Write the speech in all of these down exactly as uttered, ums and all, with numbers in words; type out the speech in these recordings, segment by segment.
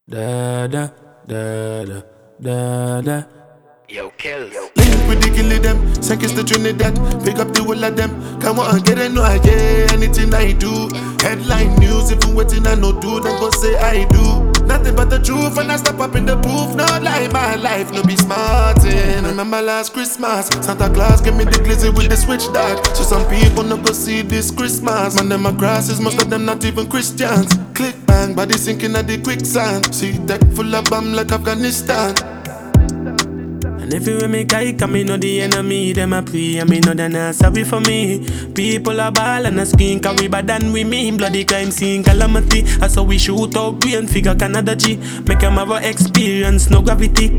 Da da da da da da. Yo, kills. Link with the killie them, seconds to Trinidad. Pick up the whole of them. Come on, get it, no I get anything I do. Headline news, if you waiting I no do, then go say I do. Nothing but the truth, and I step up in the booth. No lie, my life, no be smartin'. Remember last Christmas, Santa Claus gave me the glizzy with the switch dog. So some people no go see this Christmas. Man, them a grasses, most of them not even Christians. Click bang, body sinking at the quicksand. See tech full of bomb like Afghanistan. And if you make I come, me know the enemy, them a pray, and me know they not sorry for me. People are ball and a skin, cause we bad than we mean. Bloody crime scene calamity, that's how we shoot out brain figure Canada G. Make them have a experience, no gravity.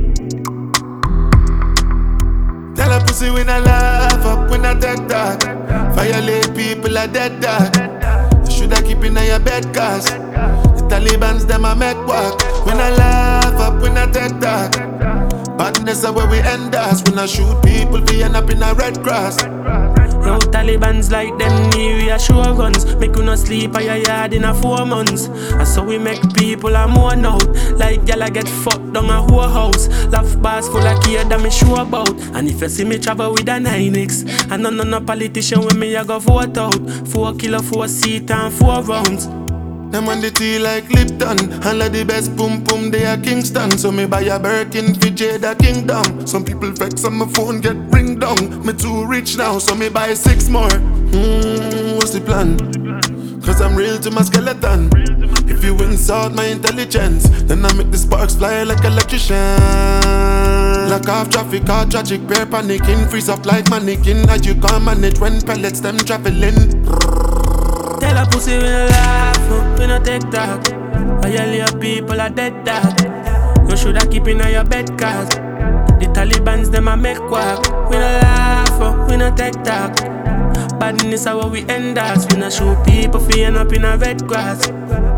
Tell a pussy when I laugh up, when I take that. Violate people are dead dog. You shoulda keep in your bed cause the Taliban's them a make work. When I laugh up, when I take that. Badness is where we end us. When I shoot people, we end up in a red cross. Yo, Taliban's like them new reassurance. Make you no sleep at your yard in a four months. And so we make people a mourn out. Like y'all get fucked down a whole house. Laugh bars full of care that me sure about. And if you see me travel with a nine X, and none of no politician when me a go vote out. Four kilo, four seat and four rounds. Them on the tea like Lipton. And like the best boom boom they are Kingston. So me buy a Birkin for Jada Kingdom. Some people vex on my phone get ring down. Me too rich now so me buy six more. Hmm, what's the plan? Cause I'm real to my skeleton. If you insult my intelligence, then I make the sparks fly like electrician. Lock off traffic, all tragic, bear panicking. Freeze up like mannequin. As you can't manage when pellets them traveling. Tell a pussy we no laugh, no, we no take talk. All your people are dead dog. You shoulda keep in your bed cause the Taliban's them a make quack. We no laugh, no, we no take talk. Badness is how we end us. We no shoot people fi end up in a red grass.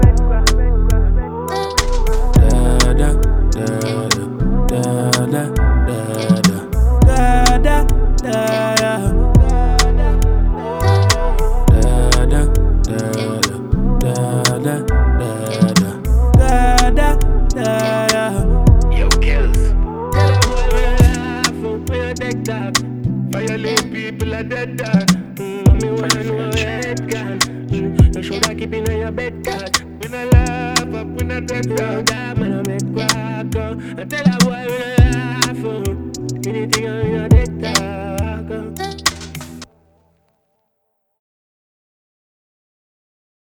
Da da da da da da da da da da. Yo, kills. Violate people are dead dog. Me wanna know head gun. You shoulda keep in your bed cause When I laugh up, when I dead dog. that man a make quack. I tell a boy we no laugh. Anything on your dead talk.